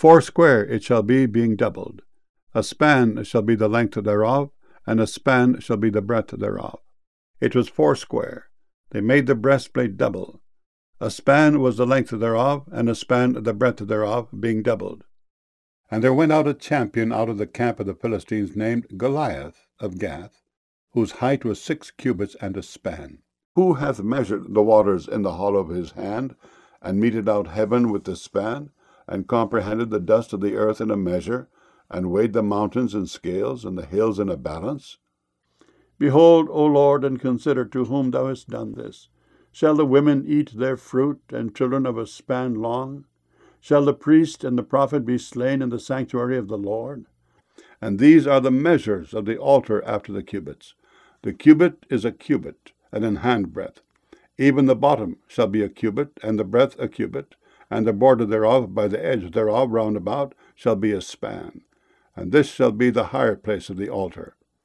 Foursquare it shall be, being doubled. A span shall be the length thereof, and a span shall be the breadth thereof. It was foursquare. They made the breastplate double. A span was the length thereof, and a span the breadth thereof, being doubled. And there went out a champion out of the camp of the Philistines, named Goliath of Gath, whose height was 6 cubits and a span. Who hath measured the waters in the hollow of his hand, and meted out heaven with the span, and comprehended the dust of the earth in a measure, and weighed the mountains in scales, and the hills in a balance? Behold, O Lord, and consider to whom thou hast done this. Shall the women eat their fruit, and children of a span long? Shall the priest and the prophet be slain in the sanctuary of the Lord? And these are the measures of the altar after the cubits. The cubit is a cubit, and an handbreadth. Even the bottom shall be a cubit, and the breadth a cubit, and the border thereof by the edge thereof round about shall be a span. And this shall be the higher place of the altar.